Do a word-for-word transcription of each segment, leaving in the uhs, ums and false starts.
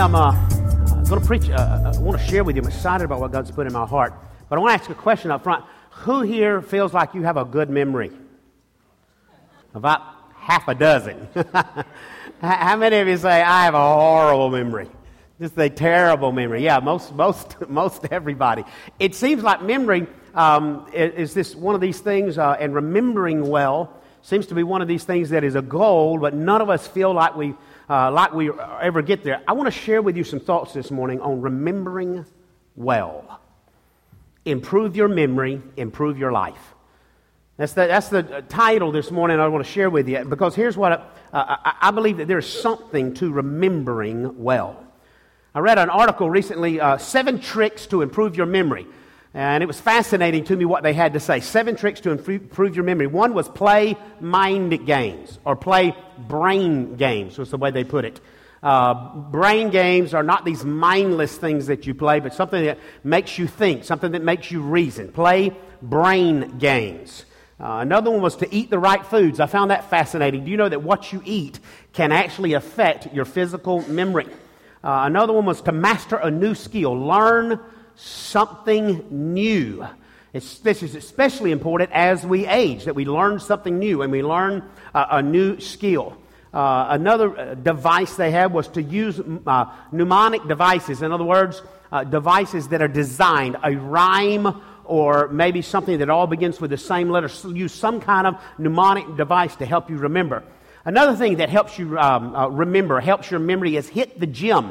I'm uh, going to preach. Uh, I want to share with you. I'm excited about what God's put in my heart. But I want to ask a question up front. Who here feels like you have a good memory? About half a dozen. How many of you say, I have a horrible memory? Just a terrible memory. Yeah, most most most everybody. It seems like memory um, is this one of these things, uh, and remembering well seems to be one of these things that is a goal, but none of us feel like we uh, like we ever get there. I want to share with you some thoughts this morning on remembering well. Improve your memory, improve your life. That's the, that's the title this morning I want to share with you, because here's what I, uh, I, I believe that there's something to remembering well. I read an article recently, uh, Seven Tricks to Improve Your Memory, and it was fascinating to me what they had to say. Seven tricks to improve your memory. One was play mind games, or play brain games, was the way they put it. Uh, brain games are not these mindless things that you play, but something that makes you think, something that makes you reason. Play brain games. Uh, another one was to eat the right foods. I found that fascinating. Do you know that what you eat can actually affect your physical memory? Uh, another one was to master a new skill. Learn something new. It's, this is especially important as we age, that we learn something new and we learn uh, a new skill. Uh, another device they had was to use uh, mnemonic devices. In other words, uh, devices that are designed, a rhyme or maybe something that all begins with the same letter. So use some kind of mnemonic device to help you remember. Another thing that helps you um, uh, remember, helps your memory, is hit the gym.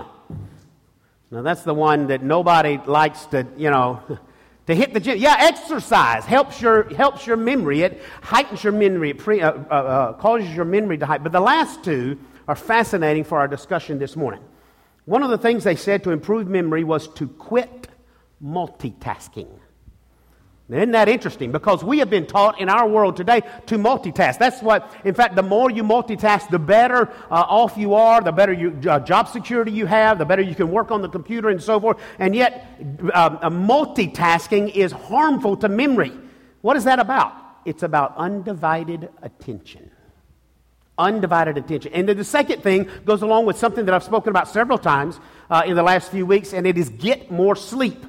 Now, that's the one that nobody likes to, you know, to hit the gym. Yeah, exercise helps your helps your memory. It heightens your memory. It pre, uh, uh, uh, causes your memory to heighten. But the last two are fascinating for our discussion this morning. One of the things they said to improve memory was to quit multitasking. Now, isn't that interesting? Because we have been taught in our world today to multitask. That's what, in fact, the more you multitask, the better uh, off you are, the better you, uh, job security you have, the better you can work on the computer and so forth. And yet, uh, uh, multitasking is harmful to memory. What is that about? It's about undivided attention. Undivided attention. And then the second thing goes along with something that I've spoken about several times uh, in the last few weeks, and it is get more sleep.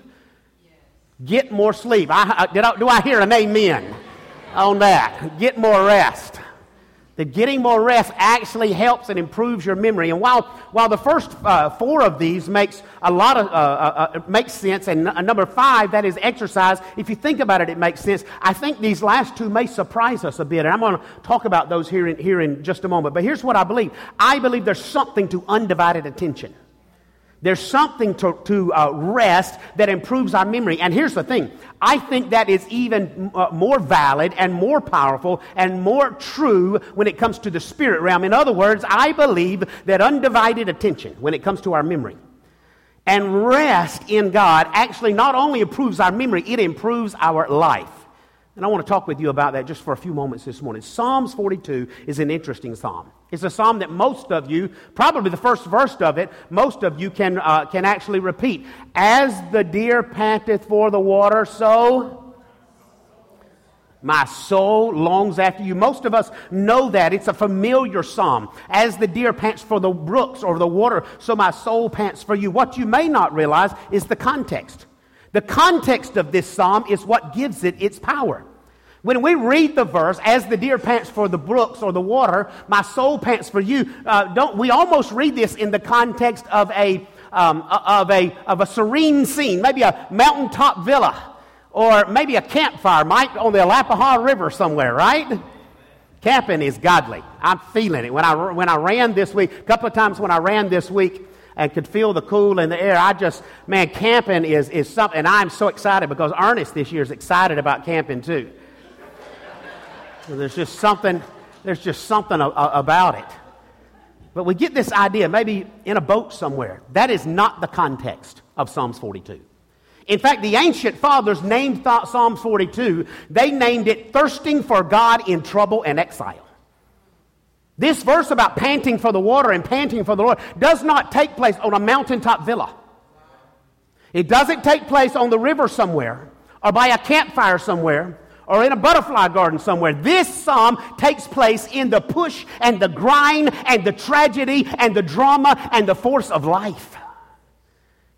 Get more sleep. I, I, did I, do I hear an amen on that? Get more rest. That getting more rest actually helps and improves your memory. And while while the first uh, four of these makes a lot of uh, uh, makes sense, and n- number five, that is exercise. If you think about it, it makes sense. I think these last two may surprise us a bit, and I'm going to talk about those here in, here in just a moment. But here's what I believe. I believe there's something to undivided attention. There's something to, to uh, rest that improves our memory. And here's the thing. I think that is even uh, more valid and more powerful and more true when it comes to the spirit realm. In other words, I believe that undivided attention when it comes to our memory and rest in God actually not only improves our memory, it improves our life. And I want to talk with you about that just for a few moments this morning. Psalms forty-two is an interesting psalm. It's a psalm that most of you, probably the first verse of it, most of you can uh, can actually repeat. As the deer panteth for the water, so my soul longs after you. Most of us know that. It's a familiar psalm. As the deer pants for the brooks or the water, so my soul pants for you. What you may not realize is the context. The context of this psalm is what gives it its power. When we read the verse, as the deer pants for the brooks or the water, my soul pants for you, uh, don't we almost read this in the context of a um, of a of a serene scene, maybe a mountaintop villa, or maybe a campfire, might on the Alapaha River somewhere, right? Camping is godly. I'm feeling it. When I when I ran this week, a couple of times when I ran this week, and could feel the cool in the air. I just, man, camping is, is something, and I'm so excited because Ernest this year is excited about camping too. So there's just something, there's just something a, a, about it. But we get this idea, maybe in a boat somewhere. That is not the context of Psalms forty-two. In fact, the ancient fathers named th- Psalms forty-two, they named it thirsting for God in trouble and exile. This verse about panting for the water and panting for the Lord does not take place on a mountaintop villa. It doesn't take place on the river somewhere or by a campfire somewhere or in a butterfly garden somewhere. This psalm takes place in the push and the grind and the tragedy and the drama and the force of life.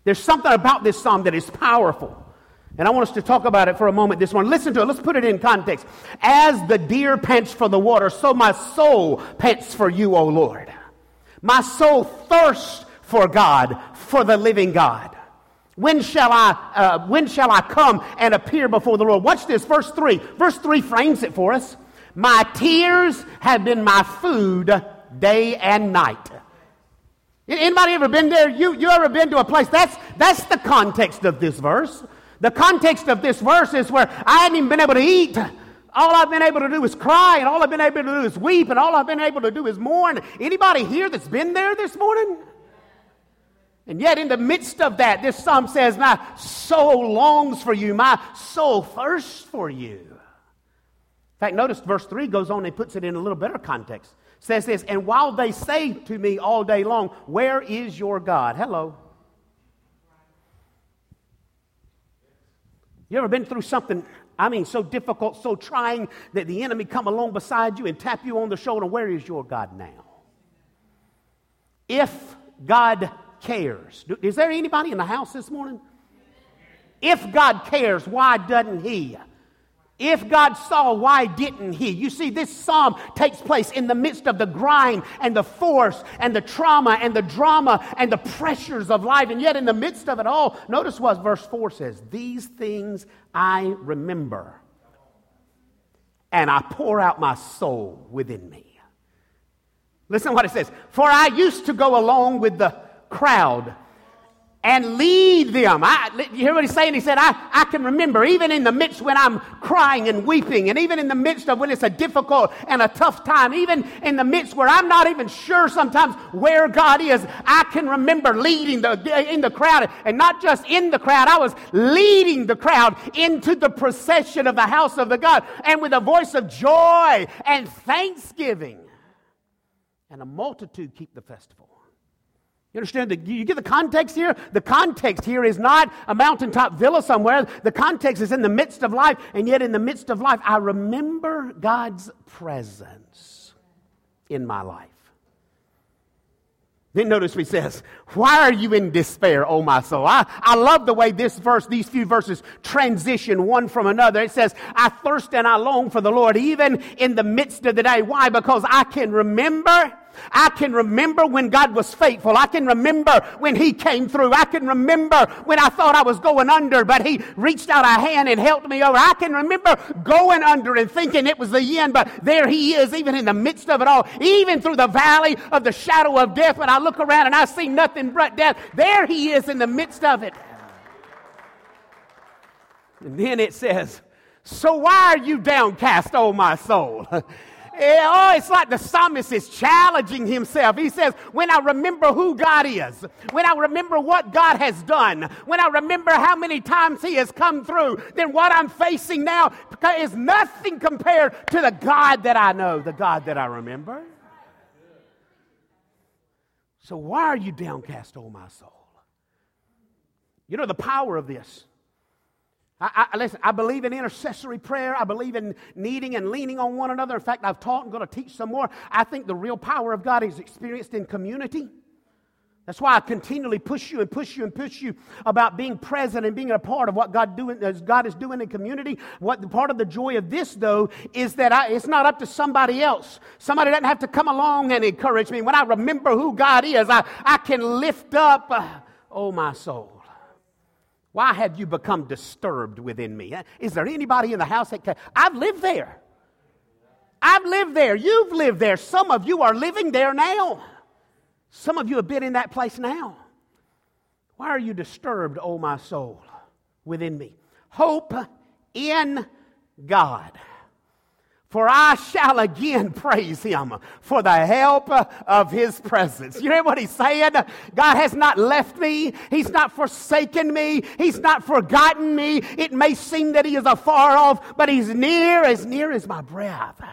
There's something about this psalm that is powerful. And I want us to talk about it for a moment this morning. Listen to it. Let's put it in context. As the deer pants for the water, so my soul pants for you, O Lord. My soul thirsts for God, for the living God. When shall I uh, when shall I come and appear before the Lord? Watch this, verse three. Verse three frames it for us. My tears have been my food day and night. Anybody ever been there? You, you ever been to a place? That's, that's the context of this verse. The context of this verse is where I hadn't even been able to eat. All I've been able to do is cry, and all I've been able to do is weep, and all I've been able to do is mourn. Anybody here that's been there this morning? And yet in the midst of that, this psalm says, my soul longs for you. My soul thirsts for you. In fact, notice verse three goes on and puts it in a little better context. It says this, and while they say to me all day long, where is your God? Hello. You ever been through something, I mean, so difficult, so trying, that the enemy come along beside you and tap you on the shoulder? Where is your God now? If God cares. Is there anybody in the house this morning? If God cares, why doesn't He? If God saw, why didn't He? You see, this psalm takes place in the midst of the grind and the force and the trauma and the drama and the pressures of life. And yet in the midst of it all, notice what verse four says. These things I remember, and I pour out my soul within me. Listen to what it says. For I used to go along with the crowd and lead them. I, you hear what he's saying? He said, I, I can remember, even in the midst when I'm crying and weeping, and even in the midst of when it's a difficult and a tough time, even in the midst where I'm not even sure sometimes where God is, I can remember leading the in the crowd, and not just in the crowd, I was leading the crowd into the procession of the house of the God, and with a voice of joy and thanksgiving. And a multitude keep the festival. You understand? The, you get the context here? The context here is not a mountaintop villa somewhere. The context is in the midst of life. And yet in the midst of life, I remember God's presence in my life. Then notice what he says, why are you in despair, O my soul? I, I love the way this verse, these few verses transition one from another. It says, I thirst and I long for the Lord, even in the midst of the day. Why? Because I can remember I can remember when God was faithful. I can remember when He came through. I can remember when I thought I was going under, but He reached out a hand and helped me over. I can remember going under and thinking it was the end, but there He is, even in the midst of it all. Even through the valley of the shadow of death, when I look around and I see nothing but death, there He is in the midst of it. And then it says, so why are you downcast, O my soul? Oh, it's like the psalmist is challenging himself. He says, when I remember who God is, when I remember what God has done, when I remember how many times He has come through, then what I'm facing now is nothing compared to the God that I know, the God that I remember. So why are you downcast, O my soul? You know the power of this. I, I, listen, I believe in intercessory prayer. I believe in needing and leaning on one another. In fact, I've taught and going to teach some more. I think the real power of God is experienced in community. That's why I continually push you and push you and push you about being present and being a part of what God doing, as God is doing in community. What the part of the joy of this, though, is that I, it's not up to somebody else. Somebody doesn't have to come along and encourage me. When I remember who God is, I, I can lift up, uh, oh, my soul. Why have you become disturbed within me? Is there anybody in the house that can? I've lived there. I've lived there. You've lived there. Some of you are living there now. Some of you have been in that place now. Why are you disturbed, O my soul, within me? Hope in God. For I shall again praise Him for the help of His presence. You hear what he's saying? God has not left me. He's not forsaken me. He's not forgotten me. It may seem that He is afar off, but He's near, as near as my breath.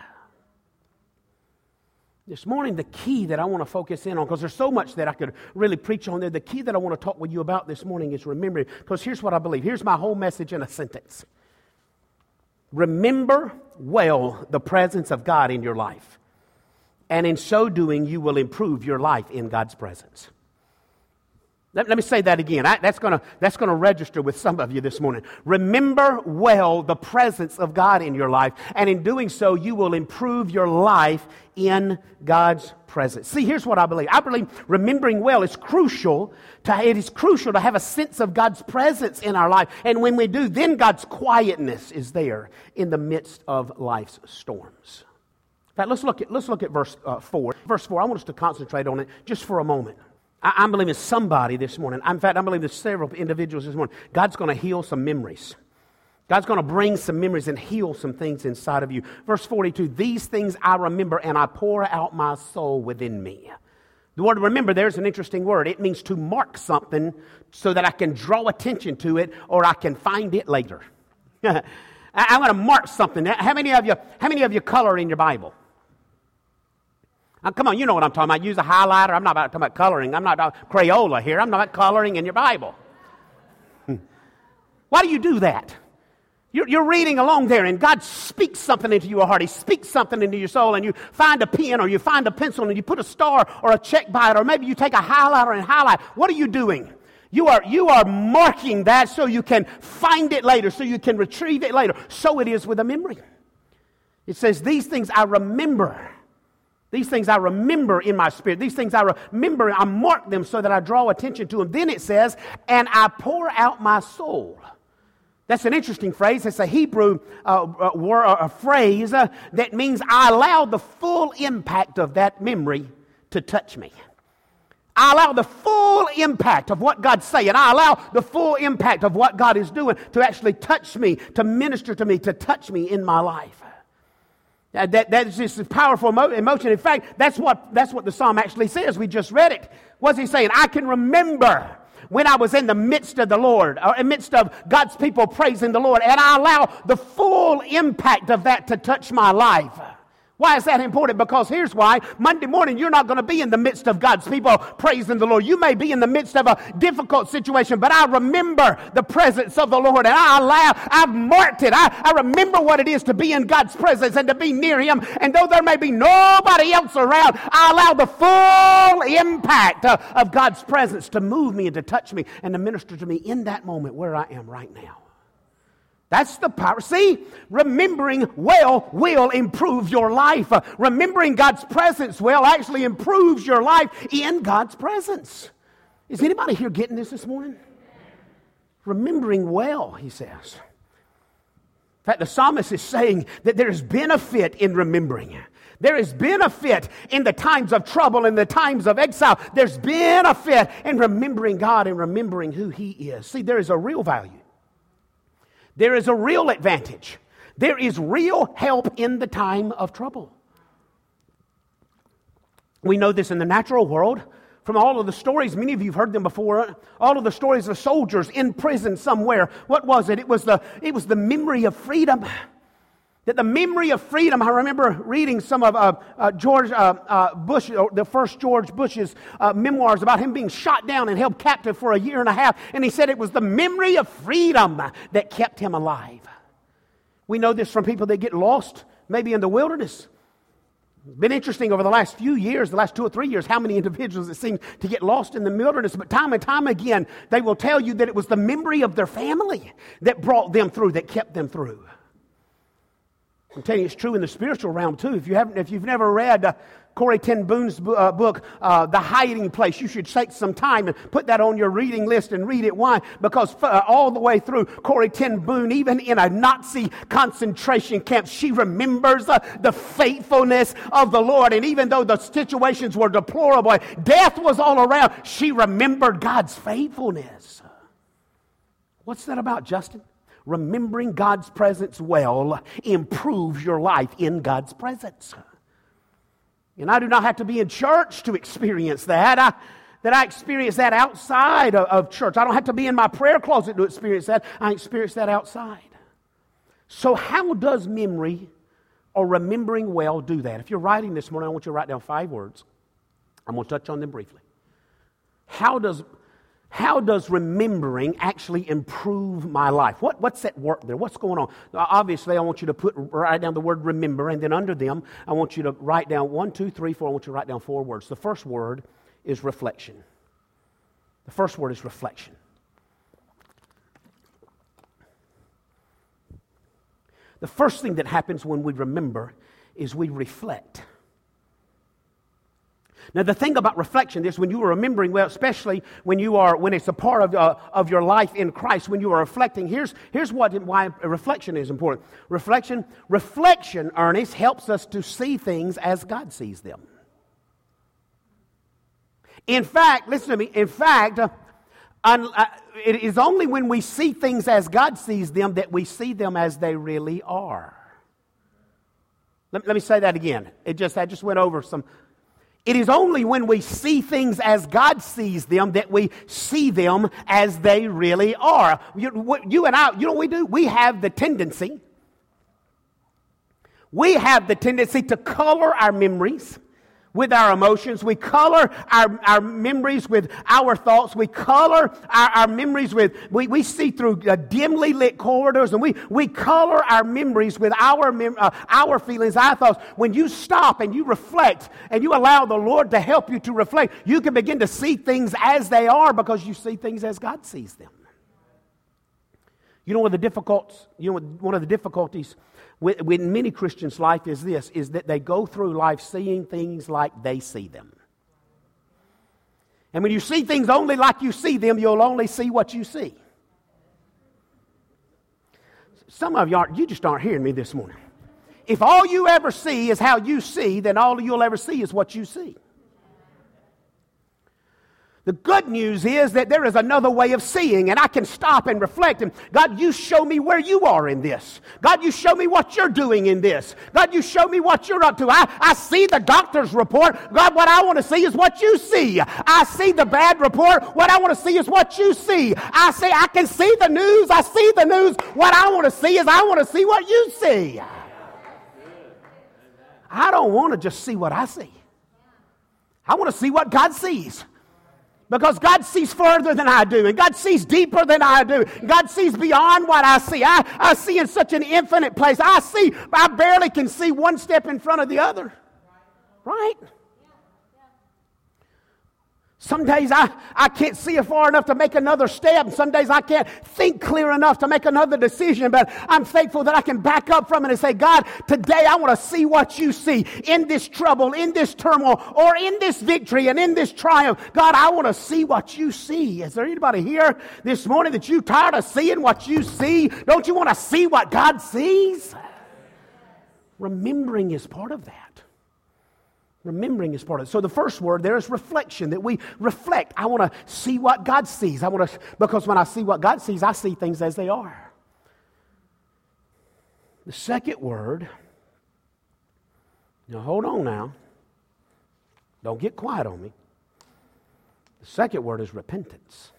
This morning, the key that I want to focus in on, because there's so much that I could really preach on there, the key that I want to talk with you about this morning is remembering, because here's what I believe. Here's my whole message in a sentence. Remember well the presence of God in your life. And in so doing, you will improve your life in God's presence. Let, let me say that again. I, that's going to that's going to register with some of you this morning. Remember well the presence of God in your life, and in doing so, you will improve your life in God's presence. See, here's what I believe. I believe remembering well is crucial. To, it is crucial to have a sense of God's presence in our life, and when we do, then God's quietness is there in the midst of life's storms. In fact, let's look at let's look at verse uh, four. Verse four. I want us to concentrate on it just for a moment. I'm believing somebody this morning. In fact, I'm believing there's several individuals this morning. God's going to heal some memories. God's going to bring some memories and heal some things inside of you. Verse forty-two, these things I remember and I pour out my soul within me. The word remember there is an interesting word. It means to mark something so that I can draw attention to it or I can find it later. I'm going to mark something. How many of you, how many of you color in your Bible? Now, come on, you know what I'm talking about. Use a highlighter. I'm not about, talking about coloring. I'm not about Crayola here. I'm not about coloring in your Bible. Why do you do that? You're, you're reading along there, and God speaks something into your heart. He speaks something into your soul, and you find a pen or you find a pencil, and you put a star or a check by it, or maybe you take a highlighter and highlight. What are you doing? You are, you are marking that so you can find it later, so you can retrieve it later. So it is with a memory. It says, these things I remember. These things I remember in my spirit. These things I remember, I mark them so that I draw attention to them. Then it says, and I pour out my soul. That's an interesting phrase. It's a Hebrew uh, word, a phrase uh, that means I allow the full impact of that memory to touch me. I allow the full impact of what God's saying. I allow the full impact of what God is doing to actually touch me, to minister to me, to touch me in my life. Uh, that, that is just a powerful emo- emotion. In fact, that's what, that's what the psalm actually says. We just read it. What's he saying? I can remember when I was in the midst of the Lord, or in the midst of God's people praising the Lord, and I allow the full impact of that to touch my life. Why is that important? Because here's why. Monday morning, you're not going to be in the midst of God's people praising the Lord. You may be in the midst of a difficult situation, but I remember the presence of the Lord, and I allow, I've marked it. I, I remember what it is to be in God's presence and to be near Him. And though there may be nobody else around, I allow the full impact of, of God's presence to move me and to touch me and to minister to me in that moment where I am right now. That's the power. See, remembering well will improve your life. Uh, remembering God's presence well actually improves your life in God's presence. Is anybody here getting this this morning? Remembering well, he says. In fact, the psalmist is saying that there is benefit in remembering. There is benefit in the times of trouble, in the times of exile. There's benefit in remembering God and remembering who He is. See, there is a real value. There is a real advantage. There is real help in the time of trouble. We know this in the natural world from all of the stories. Many of you have heard them before. All of the stories of soldiers in prison somewhere. What was it? It was the, it was the memory of freedom. That the memory of freedom, I remember reading some of uh, uh, George uh, uh, Bush, or the first George Bush's uh, memoirs about him being shot down and held captive for a year and a half. And he said it was the memory of freedom that kept him alive. We know this from people that get lost, maybe in the wilderness. It's been interesting over the last few years, the last two or three years, how many individuals that seem to get lost in the wilderness. But time and time again, they will tell you that it was the memory of their family that brought them through, that kept them through. I'm telling you, it's true in the spiritual realm too. If you haven't, if you've never read uh, Corrie ten Boom's uh, book, uh, The Hiding Place, you should take some time and put that on your reading list and read it. Why? Because uh, all the way through, Corrie ten Boom, even in a Nazi concentration camp, she remembers uh, the faithfulness of the Lord. And even though the situations were deplorable, death was all around, she remembered God's faithfulness. What's that about, Justin? Remembering God's presence well improves your life in God's presence. And I do not have to be in church to experience that. I, that I experience that outside of, of church. I don't have to be in my prayer closet to experience that. I experience that outside. So how does memory or remembering well do that? If you're writing this morning, I want you to write down five words. I'm going to touch on them briefly. How does How does remembering actually improve my life? What, what's at work there? What's going on? Obviously, I want you to put write down the word remember, and then under them, I want you to write down one, two, three, four. I want you to write down four words. The first word is reflection. The first word is reflection. The first thing that happens when we remember is we reflect. Now, the thing about reflection is when you are remembering, well, especially when you are, when it's a part of, uh, of your life in Christ, when you are reflecting, here's, here's what, why reflection is important. Reflection, reflection, Ernest, helps us to see things as God sees them. In fact, listen to me, in fact, uh, un, uh, it is only when we see things as God sees them that we see them as they really are. Let, let me say that again. It just, I just went over some... It is only when we see things as God sees them that we see them as they really are. You, you and I, you know what we do? We have the tendency, we have the tendency to color our memories with our emotions. We color our, our memories with our thoughts. We color our, our memories with, we, we see through uh, dimly lit corridors, and we, we color our memories with our, mem- uh, our feelings, our thoughts. When you stop and you reflect and you allow the Lord to help you to reflect, you can begin to see things as they are because you see things as God sees them. You know, one of the difficult, you know, one of the difficulties with, with many Christians' life is this, is that they go through life seeing things like they see them. And when you see things only like you see them, you'll only see what you see. Some of you aren't, you just aren't hearing me this morning. If all you ever see is how you see, then all you'll ever see is what you see. The good news is that there is another way of seeing, and I can stop and reflect. And God, you show me where you are in this. God, you show me what you're doing in this. God, you show me what you're up to. I, I see the doctor's report. God, what I want to see is what you see. I see the bad report. What I want to see is what you see. I say I can see the news. I see the news. What I want to see is I want to see what you see. I don't want to just see what I see. I want to see what God sees. Because God sees further than I do. And God sees deeper than I do. God sees beyond what I see. I, I see in such an infinite place. I see, I barely can see one step in front of the other. Right? Some days I, I can't see far enough to make another step. And some days I can't think clear enough to make another decision. But I'm thankful that I can back up from it and say, God, today I want to see what you see in this trouble, in this turmoil, or in this victory and in this triumph. God, I want to see what you see. Is there anybody here this morning that you're tired of seeing what you see? Don't you want to see what God sees? Remembering is part of that. Remembering is part of it. So the first word there is reflection, that we reflect. I want to see what God sees. I want to, because when I see what God sees, I see things as they are. The second word, now hold on now. Don't get quiet on me. The second word is repentance.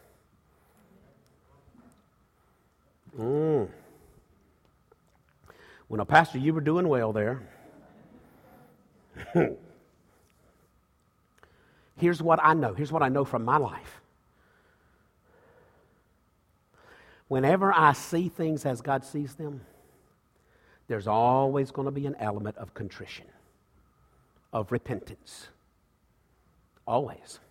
Mm. Well, now, Pastor, you were doing well there. Here's what I know. Here's what I know from my life. Whenever I see things as God sees them, there's always going to be an element of contrition, of repentance. Always.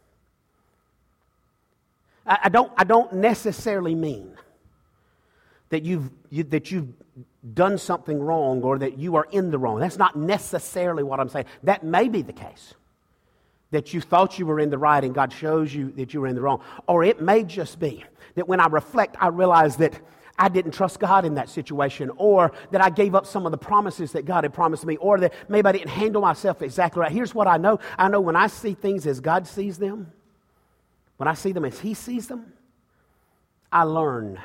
I, I don't, I don't necessarily mean that you've, you, that you've done something wrong or that you are in the wrong. That's not necessarily what I'm saying. That may be the case. That you thought you were in the right and God shows you that you were in the wrong. Or it may just be that when I reflect, I realize that I didn't trust God in that situation, or that I gave up some of the promises that God had promised me, or that maybe I didn't handle myself exactly right. Here's what I know. I know when I see things as God sees them, when I see them as He sees them, I learn.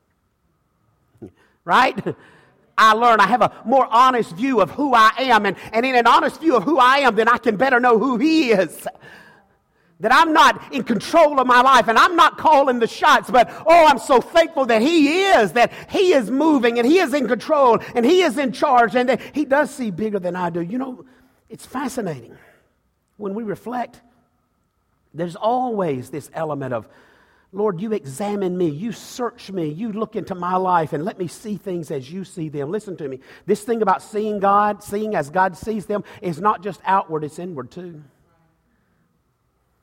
Right? I learn. I have a more honest view of who I am. And, and in an honest view of who I am, then I can better know who He is. That I'm not in control of my life and I'm not calling the shots. But, oh, I'm so thankful that He is. That He is moving and He is in control and He is in charge. And that He does see bigger than I do. You know, it's fascinating. When we reflect, there's always this element of, Lord, you examine me, you search me, you look into my life and let me see things as you see them. Listen to me. This thing about seeing God, seeing as God sees them, is not just outward, it's inward too.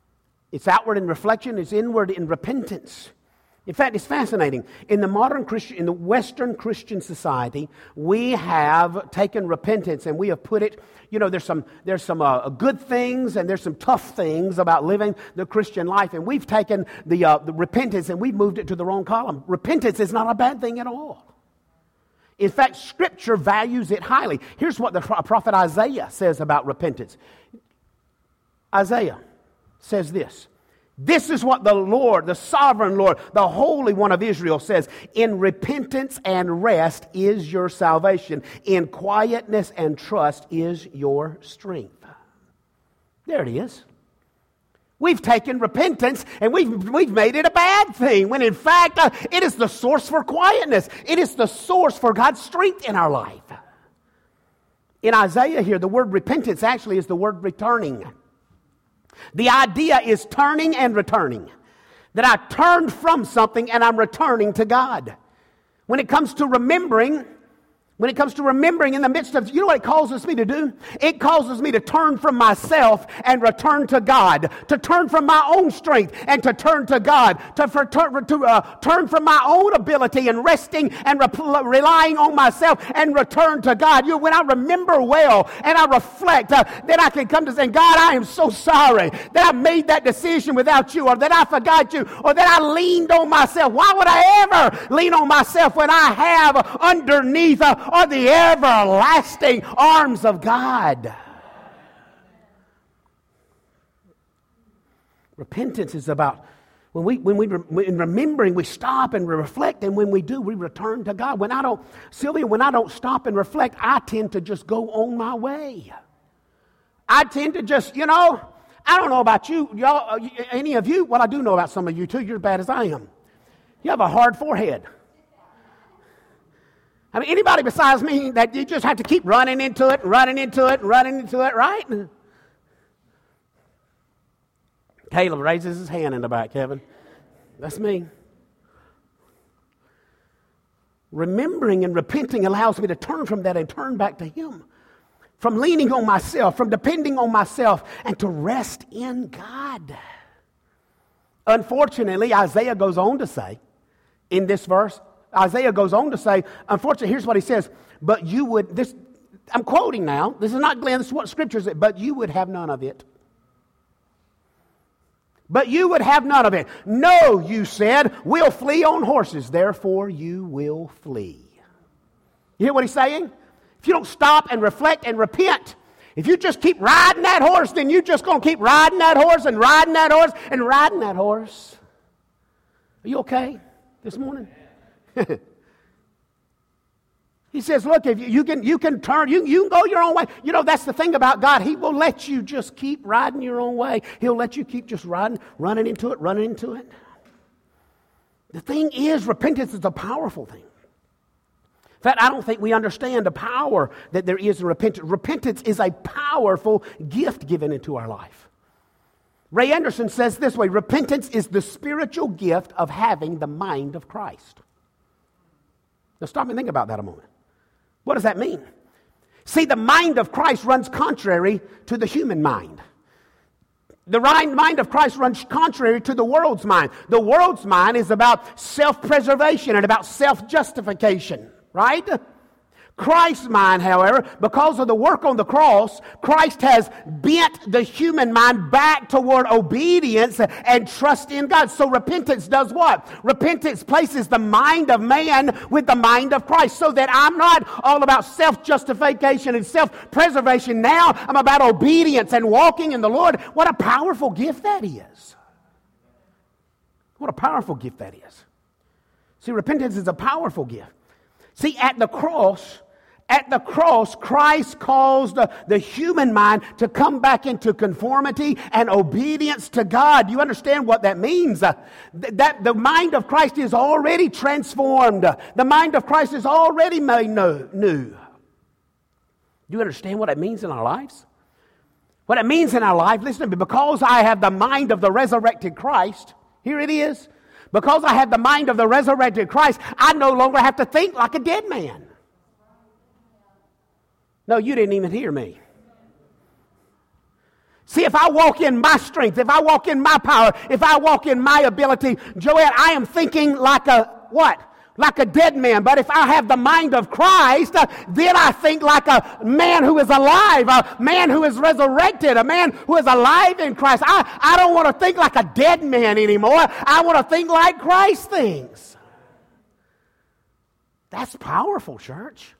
It's outward in reflection. It's inward in repentance. In fact, it's fascinating. In the modern Christian, in the Western Christian society, we have taken repentance and we have put it, you know, there's some there's some uh, good things and there's some tough things about living the Christian life. And we've taken the, uh, the repentance and we've moved it to the wrong column. Repentance is not a bad thing at all. In fact, Scripture values it highly. Here's what the prophet Isaiah says about repentance. Isaiah says this. This is what the Lord, the sovereign Lord, the Holy One of Israel says. In repentance and rest is your salvation. In quietness and trust is your strength. There it is. We've taken repentance and we've, we've made it a bad thing, when in fact uh, it is the source for quietness. It is the source for God's strength in our life. In Isaiah here, the word repentance actually is the word returning. The idea is turning and returning. That I turned from something and I'm returning to God. When it comes to remembering, when it comes to remembering in the midst of, you know what it causes me to do? It causes me to turn from myself and return to God. To turn from my own strength and to turn to God. To, for, to, to uh, turn from my own ability and resting and re- relying on myself and return to God. You, when I remember well and I reflect, uh, then I can come to say, God, I am so sorry that I made that decision without you, or that I forgot you, or that I leaned on myself. Why would I ever lean on myself when I have underneath uh, are the everlasting arms of God? Repentance is about when we when we in remembering, we stop and we reflect, and when we do, we return to God. When I don't, Sylvia, when I don't stop and reflect, I tend to just go on my way. I tend to just, you know, I don't know about you, y'all, any of you. Well, I do know about some of you too. You're as bad as I am. You have a hard forehead. I mean, anybody besides me that you just have to keep running into it, running into it, running into it, right? Caleb raises his hand in the back, Kevin. That's me. Remembering and repenting allows me to turn from that and turn back to Him. From leaning on myself, from depending on myself, and to rest in God. Unfortunately, Isaiah goes on to say in this verse, Isaiah goes on to say, unfortunately, here's what he says, but you would, this, I'm quoting now, this is not Glenn, this is what Scripture says, but you would have none of it. But you would have none of it. No, you said, we'll flee on horses, therefore you will flee. You hear what he's saying? If you don't stop and reflect and repent, if you just keep riding that horse, then you're just going to keep riding that horse and riding that horse and riding that horse. Are you okay this morning? He says, look, if you, you can you can turn, you, you can go your own way. You know, that's the thing about God. He will let you just keep riding your own way. He'll let you keep just riding, running into it, running into it. The thing is, repentance is a powerful thing. In fact, I don't think we understand the power that there is in repentance. Repentance is a powerful gift given into our life. Ray Anderson says this way, repentance is the spiritual gift of having the mind of Christ. Now stop and think about that a moment. What does that mean? See, the mind of Christ runs contrary to the human mind. The mind of Christ runs contrary to the world's mind. The world's mind is about self-preservation and about self-justification, right? Christ's mind, however, because of the work on the cross, Christ has bent the human mind back toward obedience and trust in God. So repentance does what? Repentance places the mind of man with the mind of Christ, so that I'm not all about self-justification and self-preservation. Now I'm about obedience and walking in the Lord. What a powerful gift that is. What a powerful gift that is. See, repentance is a powerful gift. See, at the cross, At the cross, Christ caused the, the human mind to come back into conformity and obedience to God. You understand what that means? Uh, th- that the mind of Christ is already transformed. The mind of Christ is already made no, new. Do you understand what it means in our lives? What it means in our life, listen to me, because I have the mind of the resurrected Christ, here it is, because I have the mind of the resurrected Christ, I no longer have to think like a dead man. No, you didn't even hear me. See, if I walk in my strength, if I walk in my power, if I walk in my ability, Joette, I am thinking like a what? Like a dead man. But if I have the mind of Christ, uh, then I think like a man who is alive, a man who is resurrected, a man who is alive in Christ. I, I don't want to think like a dead man anymore. I want to think like Christ thinks. That's powerful, church.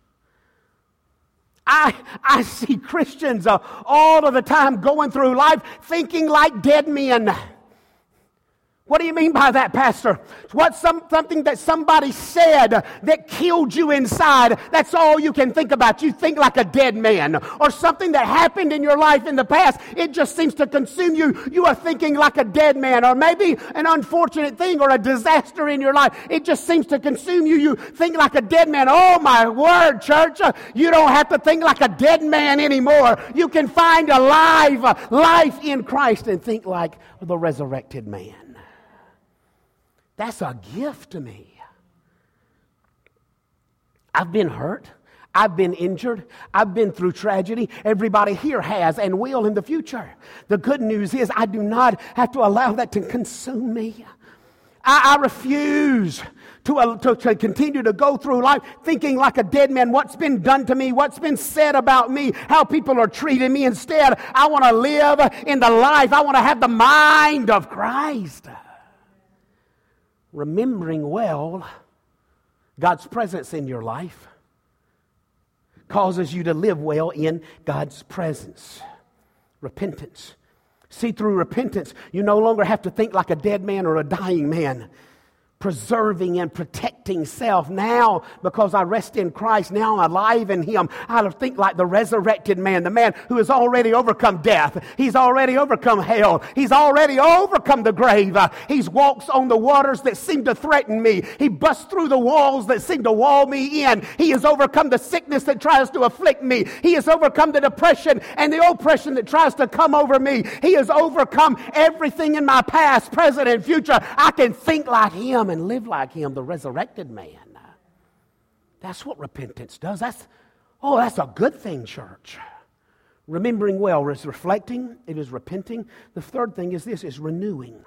I, I see Christians uh, all of the time going through life thinking like dead men. What do you mean by that, Pastor? What some, something that somebody said that killed you inside, that's all you can think about. You think like a dead man. Or something that happened in your life in the past, it just seems to consume you. You are thinking like a dead man. Or maybe an unfortunate thing or a disaster in your life, it just seems to consume you. You think like a dead man. Oh my word, church, you don't have to think like a dead man anymore. You can find a live life in Christ and think like the resurrected man. That's a gift to me. I've been hurt. I've been injured. I've been through tragedy. Everybody here has and will in the future. The good news is I do not have to allow that to consume me. I, I refuse to, uh, to, to continue to go through life thinking like a dead man. What's been done to me? What's been said about me? How people are treating me? Instead, I want to live in the life. I want to have the mind of Christ. Remembering well God's presence in your life causes you to live well in God's presence. Repentance. See, through repentance, you no longer have to think like a dead man or a dying man. Preserving and protecting self. Now, because I rest in Christ, now I'm alive in Him. I think like the resurrected man, the man who has already overcome death. He's already overcome hell. He's already overcome the grave. Uh, he walks on the waters that seem to threaten me. He busts through the walls that seem to wall me in. He has overcome the sickness that tries to afflict me. He has overcome the depression and the oppression that tries to come over me. He has overcome everything in my past, present, and future. I can think like Him and live like Him, the resurrected man. That's what repentance does. That's, oh, that's a good thing, church. Remembering well is reflecting. It is repenting. The third thing is this, is renewing.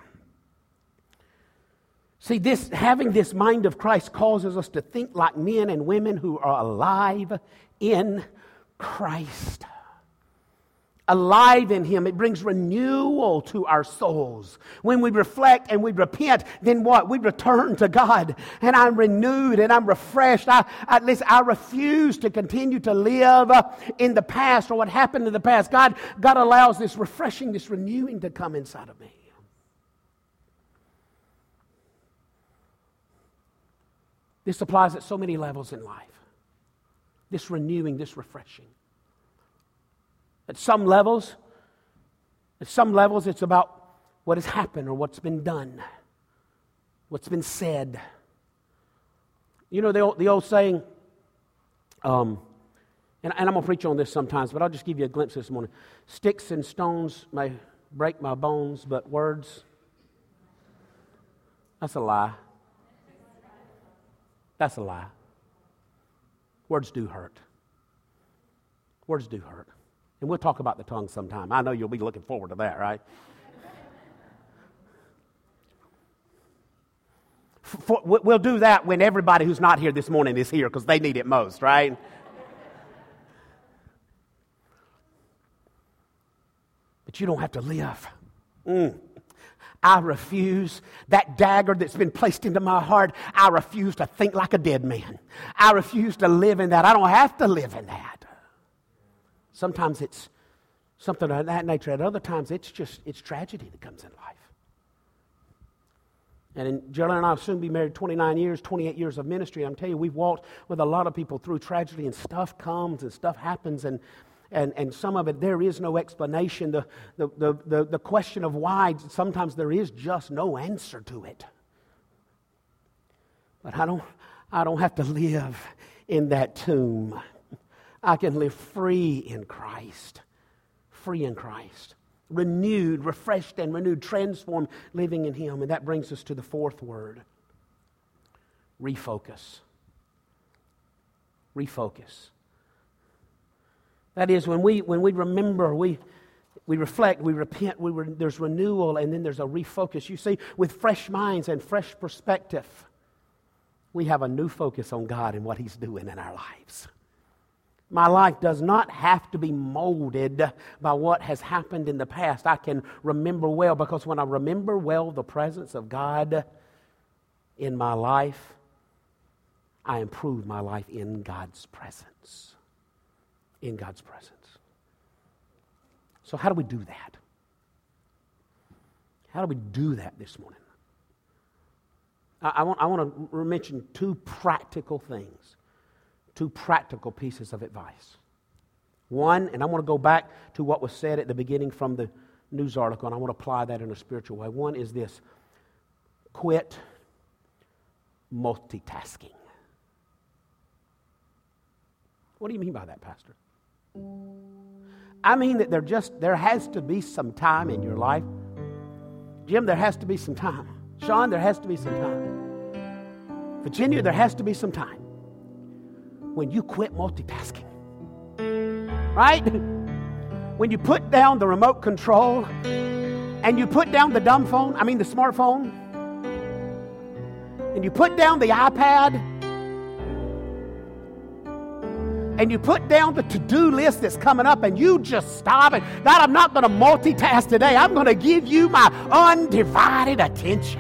See, this having this mind of Christ causes us to think like men and women who are alive in Christ. Alive in Him. It brings renewal to our souls. When we reflect and we repent, then what? We return to God. And I'm renewed and I'm refreshed. I, at least I refuse to continue to live in the past or what happened in the past. God, God allows this refreshing, this renewing to come inside of me. This applies at so many levels in life. This renewing, this refreshing. At some levels, at some levels, it's about what has happened or what's been done, what's been said. You know the old, the old saying, um, and, and I'm going to preach on this sometimes, but I'll just give you a glimpse this morning. Sticks and stones may break my bones, but words, that's a lie. That's a lie. Words do hurt. Words do hurt. And we'll talk about the tongue sometime. I know you'll be looking forward to that, right? For, we'll do that when everybody who's not here this morning is here because they need it most, right? But you don't have to live. Mm. I refuse that dagger that's been placed into my heart. I refuse to think like a dead man. I refuse to live in that. I don't have to live in that. Sometimes it's something of that nature. At other times, it's just, it's tragedy that comes in life. And in, Geraldine and I will soon be married twenty-nine years, twenty-eight years of ministry. I'm telling you, we've walked with a lot of people through tragedy, and stuff comes and stuff happens, and and, and some of it, there is no explanation. The, the, the, the, the question of why, sometimes there is just no answer to it. But I don't, I don't have to live in that tomb. I can live free in Christ. Free in Christ. Renewed, refreshed and renewed, transformed, living in Him. And that brings us to the fourth word. Refocus. Refocus. That is, when we when we remember, we We reflect, we repent, we re- there's renewal, and then there's a refocus. You see, with fresh minds and fresh perspective, we have a new focus on God and what He's doing in our lives. My life does not have to be molded by what has happened in the past. I can remember well, because when I remember well the presence of God in my life, I improve my life in God's presence. In God's presence. So how do we do that? How do we do that this morning? I, I want, I want to mention two practical things. Two practical pieces of advice. One, and I want to go back to what was said at the beginning from the news article, and I want to apply that in a spiritual way. One is this: quit multitasking. What do you mean by that, Pastor? I mean that there just there has to be some time in your life. Jim, there has to be some time. Sean, there has to be some time. Virginia, there has to be some time when you quit multitasking. Right? When you put down the remote control and you put down the dumb phone, I mean the smartphone, and you put down the iPad, and you put down the to-do list that's coming up, and you just stop and, God, I'm not going to multitask today. I'm going to give you my undivided attention.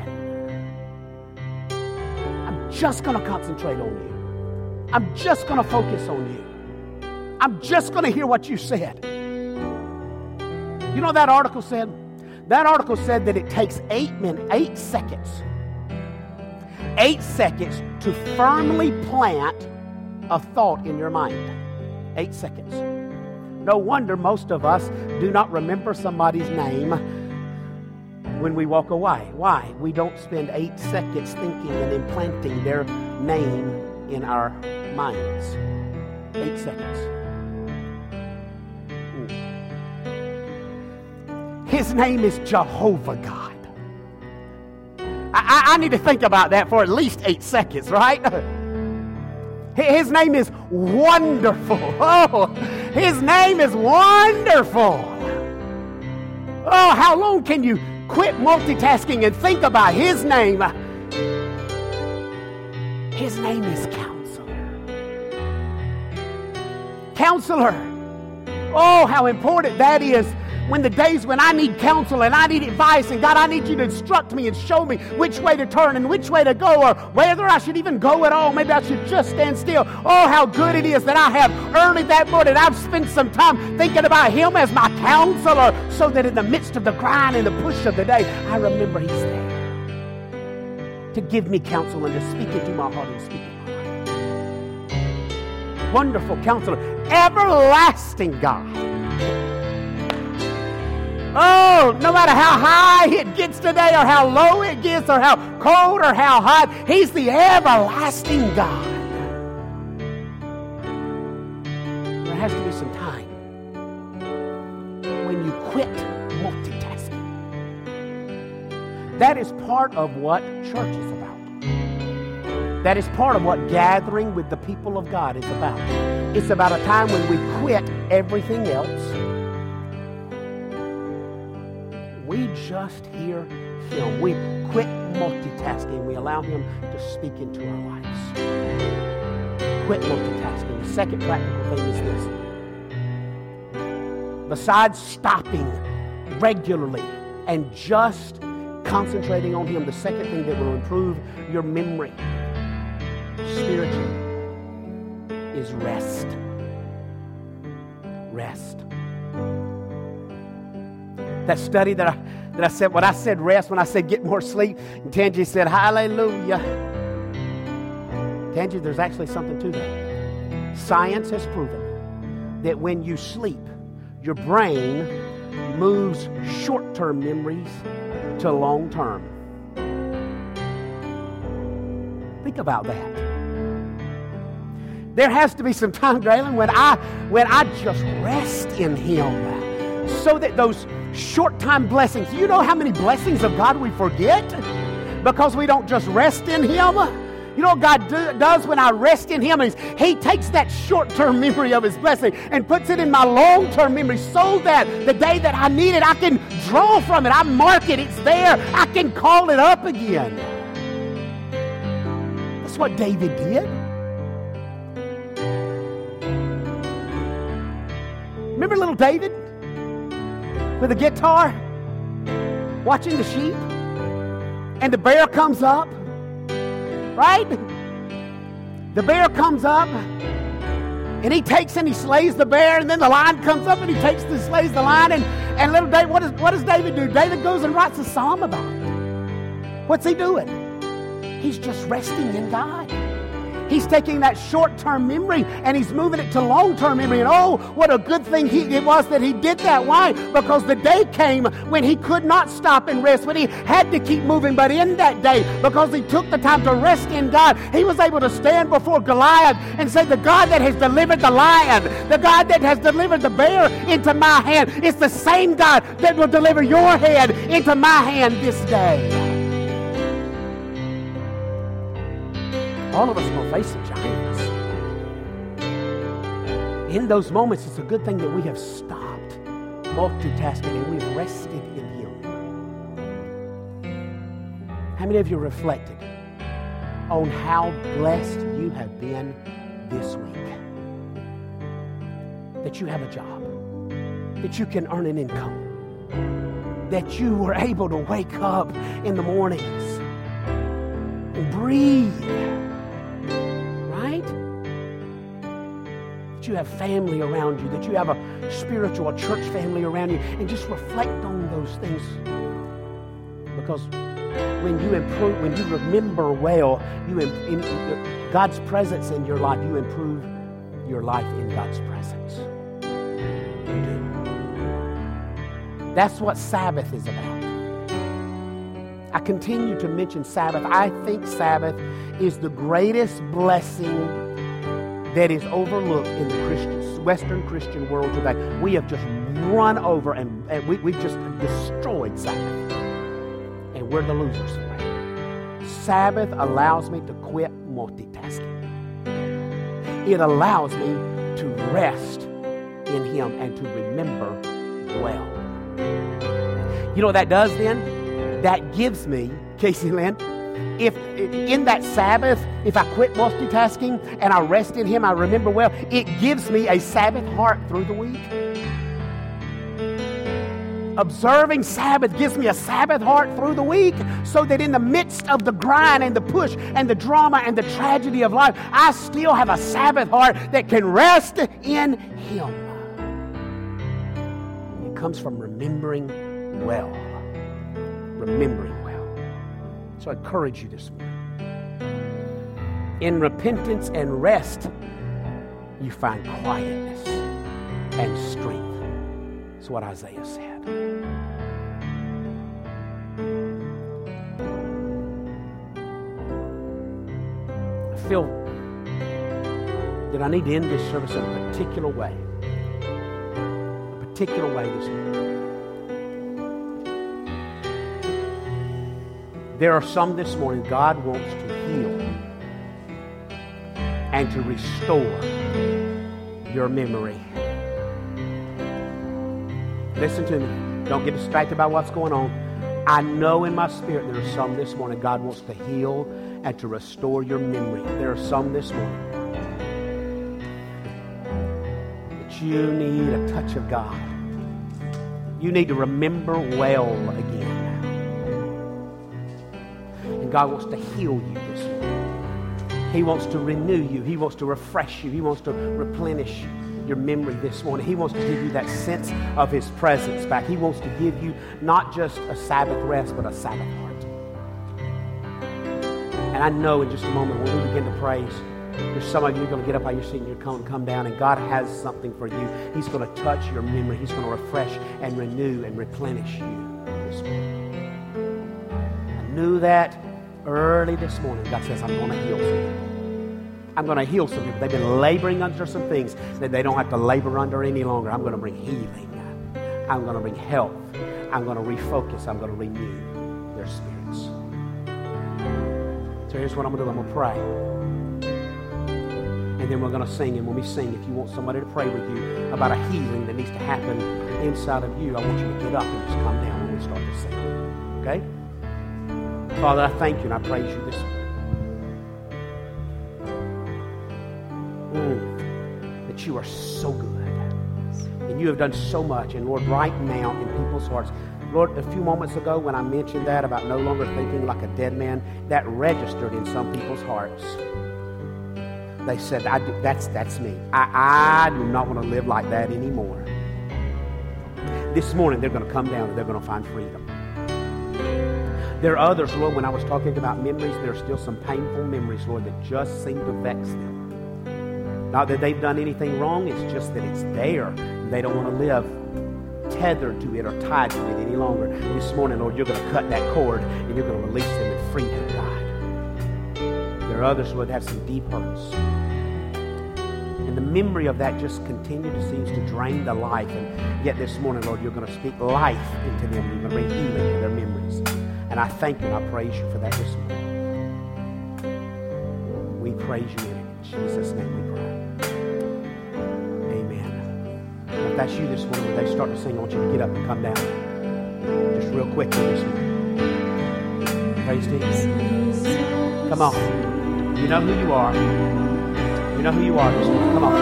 I'm just going to concentrate on you. I'm just going to focus on you. I'm just going to hear what you said. You know what that article said? That article said that it takes eight minutes, eight seconds, eight seconds to firmly plant a thought in your mind. Eight seconds. No wonder most of us do not remember somebody's name when we walk away. Why? We don't spend eight seconds thinking and implanting their name in our minds. Eight seconds. Ooh. His name is Jehovah God. I, I, I need to think about that for at least eight seconds, right? His name is Wonderful. Oh, His name is Wonderful. Oh, how long can you quit multitasking and think about His name? His name is Counselor. Counselor. Oh, how important that is when the days when I need counsel and I need advice, and God, I need you to instruct me and show me which way to turn and which way to go, or whether I should even go at all. Maybe I should just stand still. Oh, how good it is that I have early that morning, I've spent some time thinking about Him as my counselor, so that in the midst of the grind and the push of the day, I remember He's there to give me counsel and to speak into my heart and speak in my life. Wonderful Counselor, everlasting God. Oh, no matter how high it gets today, or how low it gets, or how cold or how hot, He's the everlasting God. There has to be some time when you quit multitasking. That is part of what church is about. That is part of what gathering with the people of God is about. It's about a time when we quit everything else. We just hear Him. We quit multitasking. We allow Him to speak into our lives. Quit multitasking. The second practical thing is this. Besides stopping regularly and just concentrating on Him, the second thing that will improve your memory spiritually is rest. Rest. That study that I that I said, when I said rest, when I said get more sleep, and Tangi said, hallelujah. Tangi, there's actually something to that. Science has proven that when you sleep, your brain moves short-term memories to long-term. Think about that. There has to be some time, Graylin, when I when I just rest in Him, so that those short-time blessings. You know how many blessings of God we forget because we don't just rest in Him? You know what God do, does when I rest in Him is He takes that short-term memory of His blessing and puts it in my long-term memory so that the day that I need it, I can draw from it. I mark it. It's there. I can call it up again. That's what David did. Remember little David with a guitar watching the sheep? And the bear comes up, right? The bear comes up, and he takes and he slays the bear, and then the lion comes up and he takes and slays the lion. And, and little David, what, is, what does David do? David goes and writes a psalm about it. What's he doing? He's just resting in God. He's taking that short-term memory and he's moving it to long-term memory. And oh, what a good thing he, it was that he did that. Why? Because the day came when he could not stop and rest, when he had to keep moving. But in that day, because he took the time to rest in God, he was able to stand before Goliath and say, the God that has delivered the lion, the God that has delivered the bear into my hand, it's the same God that will deliver your head into my hand this day. All of us will face some giants. In those moments, it's a good thing that we have stopped multitasking and we've rested in Him. How many of you reflected on how blessed you have been this week? That you have a job, that you can earn an income, that you were able to wake up in the mornings and breathe. That you have family around you, that you have a spiritual, a church family around you, and just reflect on those things. Because when you improve, when you remember well, you in, in, God's presence in your life, you improve your life in God's presence. You do. That's what Sabbath is about. I continue to mention Sabbath. I think Sabbath is the greatest blessing that is overlooked in the Christian, Western Christian world today. We have just run over and, and we, we've just destroyed Sabbath. And we're the losers for it. Sabbath allows me to quit multitasking. It allows me to rest in Him and to remember well. You know what that does then? That gives me, Casey Lynn, If in that Sabbath, if I quit multitasking and I rest in Him, I remember well, it gives me a Sabbath heart through the week. Observing Sabbath gives me a Sabbath heart through the week so that in the midst of the grind and the push and the drama and the tragedy of life, I still have a Sabbath heart that can rest in Him. It comes from remembering well. Remembering well. So I encourage you this morning. In repentance and rest, you find quietness and strength. That's what Isaiah said. I feel that I need to end this service in a particular way. A particular way this morning. There are some this morning God wants to heal and to restore your memory. Listen to me. Don't get distracted by what's going on. I know in my spirit there are some this morning God wants to heal and to restore your memory. There are some this morning that you need a touch of God. You need to remember well again. God wants to heal you this morning. He wants to renew you. He wants to refresh you. He wants to replenish your memory this morning. He wants to give you that sense of His presence back. He wants to give you not just a Sabbath rest, but a Sabbath heart. And I know in just a moment when we begin to praise, there's some of you going to get up out of your seat and you're going to come down, and God has something for you. He's going to touch your memory. He's going to refresh and renew and replenish you this morning. I knew that early this morning. God says, I'm going to heal some people. I'm going to heal some people. They've been laboring under some things that they don't have to labor under any longer. I'm going to bring healing. I'm going to bring health. I'm going to refocus. I'm going to renew their spirits. So here's what I'm going to do. I'm going to pray. And then we're going to sing. And when we sing, if you want somebody to pray with you about a healing that needs to happen inside of you, I want you to get up and just come down when we start to sing. Okay? Father, I thank you and I praise you this morning. Mm, that you are so good. And you have done so much. And Lord, right now in people's hearts, Lord, a few moments ago when I mentioned that about no longer thinking like a dead man, that registered in some people's hearts. They said, I do, that's, that's me. I, I do not want to live like that anymore. This morning, they're going to come down and they're going to find freedom. There are others, Lord, when I was talking about memories, there are still some painful memories, Lord, that just seem to vex them. Not that they've done anything wrong, it's just that it's there. And they don't want to live tethered to it or tied to it any longer. This morning, Lord, you're going to cut that cord and you're going to release them in freedom, God. There are others, Lord, that have some deep hurts. And the memory of that just continues seems to drain the life. And yet this morning, Lord, you're going to speak life into them. You're going to bring healing to their memories. And I thank you and I praise you for that this morning. We praise you in it. In Jesus' name we pray. Amen. If that's you this morning, when they start to sing, I want you to get up and come down. Just real quickly this morning. Praise Jesus. Come on. You know who you are. You know who you are this morning. Come on.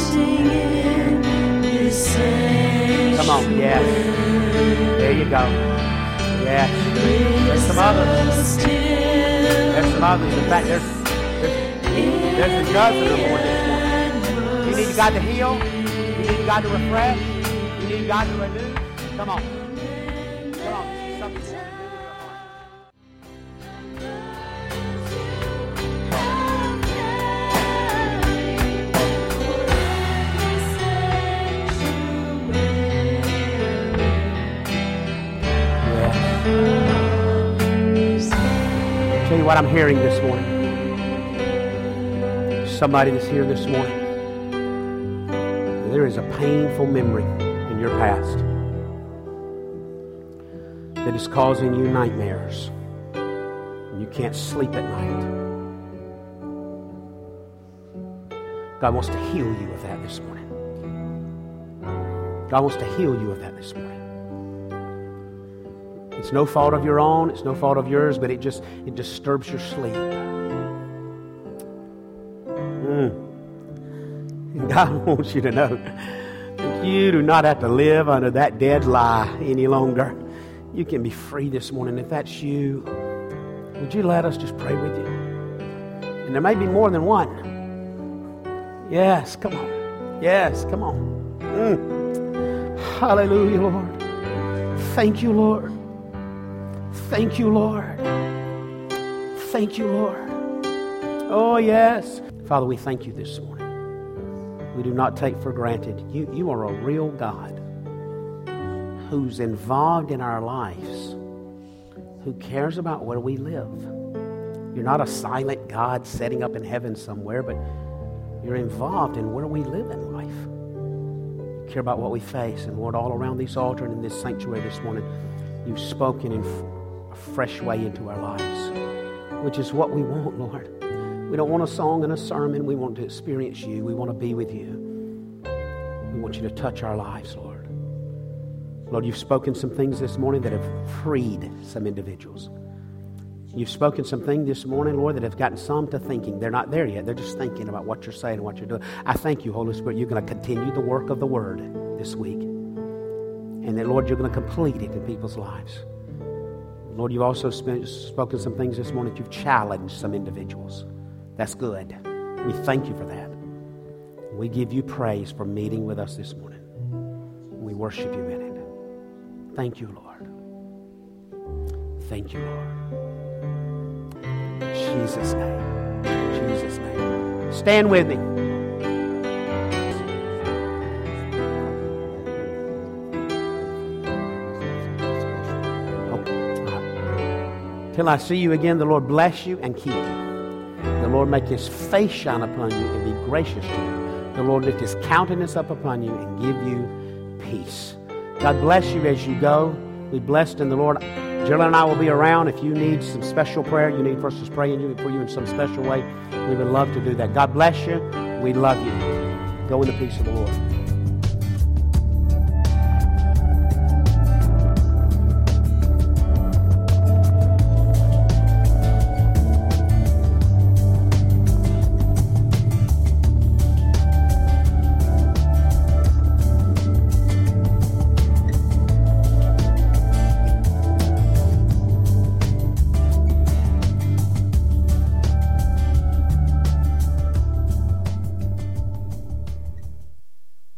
Come on. Yes. There you go. Yes. There's some others. There's some others. In fact, there's there's, there's a dozen or more this morning. You need God to heal. You need God to refresh. You need God to renew. Come on. Come on. This is something you want to do in your heart. Tell you what I'm hearing this morning. Somebody that's here this morning. There is a painful memory in your past that is causing you nightmares. You can't sleep at night. God wants to heal you of that this morning. God wants to heal you of that this morning. It's no fault of your own, it's no fault of yours, but it just it disturbs your sleep. Mm. God wants you to know that you do not have to live under that dead lie any longer. You can be free this morning. If that's you, would you let us just pray with you? And there may be more than one. Yes, come on. Yes, come on. Mm. Hallelujah, Lord. Thank you, Lord. Thank you, Lord. Thank you, Lord. Oh, yes. Father, we thank you this morning. We do not take for granted. You, you are a real God who's involved in our lives, who cares about where we live. You're not a silent God setting up in heaven somewhere, but you're involved in where we live in life. You care about what we face. And Lord, all around this altar and in this sanctuary this morning, you've spoken in a fresh way into our lives, which is what we want, Lord. We don't want a song and a sermon. We want to experience you. We want to be with you. We want you to touch our lives, Lord. Lord, you've spoken some things this morning that have freed some individuals. You've spoken some things this morning, Lord, that have gotten some to thinking. They're not there yet. They're just thinking about what you're saying and what you're doing. I thank you, Holy Spirit. You're going to continue the work of the Word this week. And that, Lord, you're going to complete it in people's lives. Lord, you've also sp- spoken some things this morning that you've challenged some individuals. That's good. We thank you for that. We give you praise for meeting with us this morning. We worship you in it. Thank you, Lord. Thank you, Lord. In Jesus' name. In Jesus' name. Stand with me. Till I see you again, the Lord bless you and keep you. The Lord make his face shine upon you and be gracious to you. The Lord lift his countenance up upon you and give you peace. God bless you as you go. Be blessed in the Lord. Geraldine and I will be around. If you need some special prayer, you need for us to pray for you in some special way, we would love to do that. God bless you. We love you. Go in the peace of the Lord.